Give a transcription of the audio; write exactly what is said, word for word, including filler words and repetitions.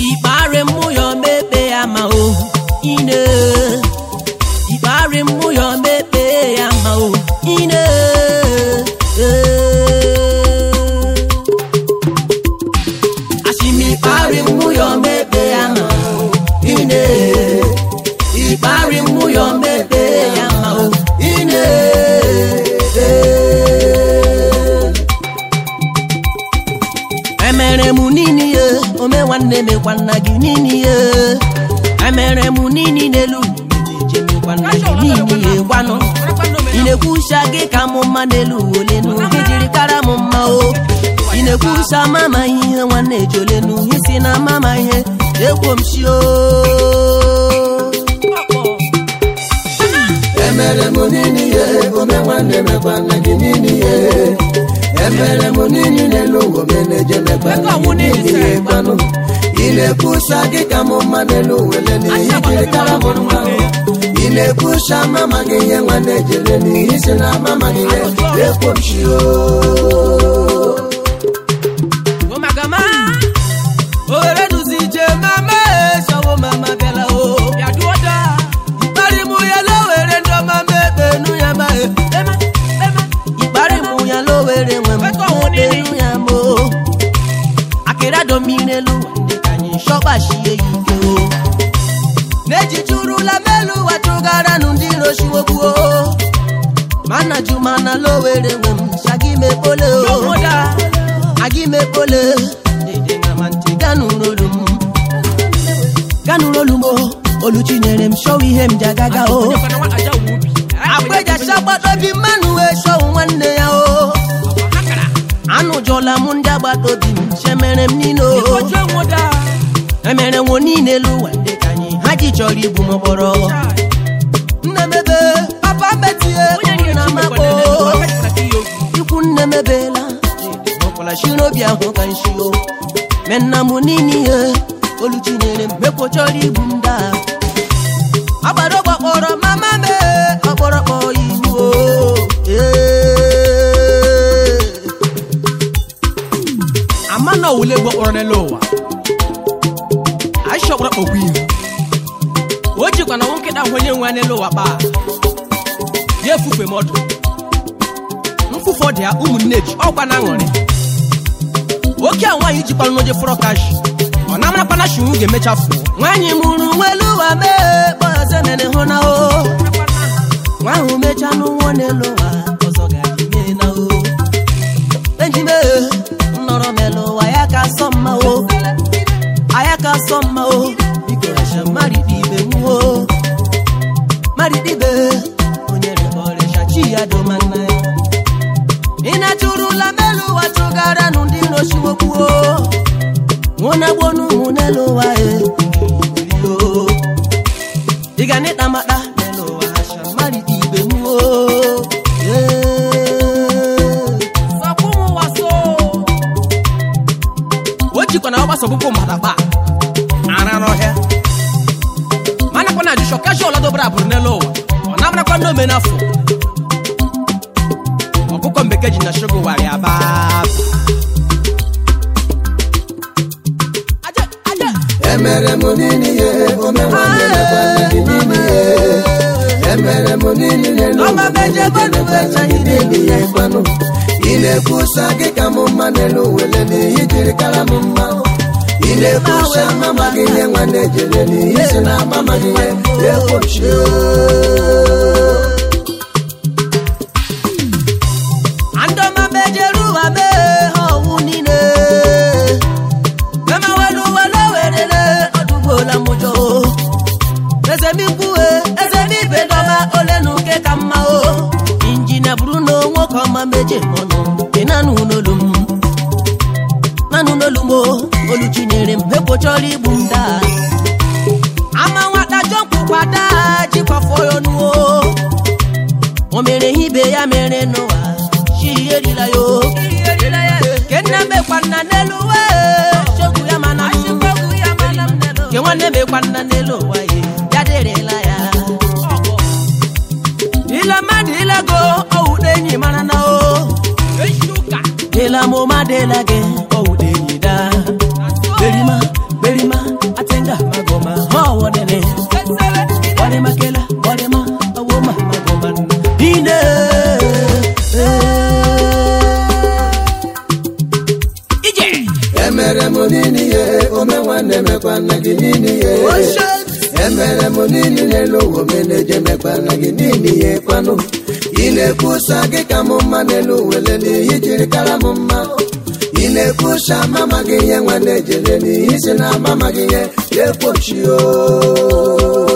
Ibare muyo mebe ama o ine Ibare muyo mebe ama o ine Ashimi ibare muyo mebe ama o ine Ibare muyo mebe ama o ine Emere munini ye ome wanne me kwanna ginini ye Emere munini nelu je me kwanna ginini ye kwano Inekusha ge kamoma nelu olenu hijiri karamoma o Inekusha mama ihe wanne jolenu hisi na mama ihe ekwomshio Emere munini ye ome wanne me kwanna ginini ye Emere munini nelu omene je me kwanna ginini ye kwano Inekusha ge kamoma nelu olenu hijiri karamoma Inekusha mama ge ye wanne jeleni hisi na mama ge ekwomshio Omagama Ore duzije mama shawo mama bela o ya duoda Ibari mu ya lowere ndo mama benu ya ma ema ema Ibari mu ya lowere nwe benu ya mo Akira domine lu wande kanyi shoba shiye yike o Neji churu la melu watugara nundiro shiwogu o Mana jumana lowere nwe shagi me pole o Agi me pole Dede na manti ganu rolum Ganu rolumo Oluchinyere m show ihe m jagaga o Akweja shabato bi manu e show nwanne ya o Anu jola munda bato bi shemere m nino Emere woni nelu wande kanyi haji chori bu moboro Nnamebe papa betie na mako Iku nnamebela Mokola shino bia ho kanshio Menna munini ye Oluchinyere mbepo chori bunda Abaro bakoro mama me Abaro ko iwo Amana wule bakoro nelowa Aisha kwa ogwi Oji kwa na wonke da hwenye nwane lowa ba Ye fufe modu Mfufo dia umu neji Ogwa na ngore Oki anwa yiji kwa noje furo cash Onamana pana shungu ge mechafu Wanyi muru welu wa me Boya semene hona o Wahu mechanu wone lowa Osoga jime na o Benjime Noro melo Ayaka soma o Ayaka soma o Ikoresha mari dibe muo Mari dibe Onyere koresha chia do manna Ina churu la melu watugara nundino shiwoku o Mwana bonu munelo wa e Yo Igane tamada Melo wa hasha mari dibe muo Sakumu waso Oji kwa na waba sabuko madaba Anano he Mana kwa na jisho kasho la dobra brunelo Onamna kwa no menafu Okuko mbekeji na shogo wali abab Emere munini ye ome wanne me kwanna ginini ye Emere munini nelu omene je me kwanna ginini ye kwano Inekusha ge kamoma nelu weleni hijiri karamoma Inekusha mama ge ye wanne jeleni hisi na mama ge ekwomshio Ando mabejeru wa me Hawu nine Kama welu welu werele Odubola mujo Eze mi kuwe Eze mi bedoma Olenu ke kama o Injina Bruno Mwoko mameje mono Kenanu nolom Nanu nolomo Oluchinyere mbepo chori bunda Ama wata jonku kwada Jikwa foyo nuo Omere hibe ya mere noa Shiyeri la yo Kena me kwanna neluwe Shogu ya manam Kewane me kwanna neluwa ye Yadere la ya Ila madila go O udenyi manana o Ila mo madela ge O udenyi da Berima, berima m nini ye ome nwanne mekwa na gị nini ye emere m nini n'elu ụwa omeneje mekwa na gị nini ye kwanụ ị na-ekwusa gị ka m mma n'elu ụwa n'ihi jiri kara m mma ị na-ekwusa mama gị ihe nwanne jere n'ihi si na mama gị ihe ya ekwochi o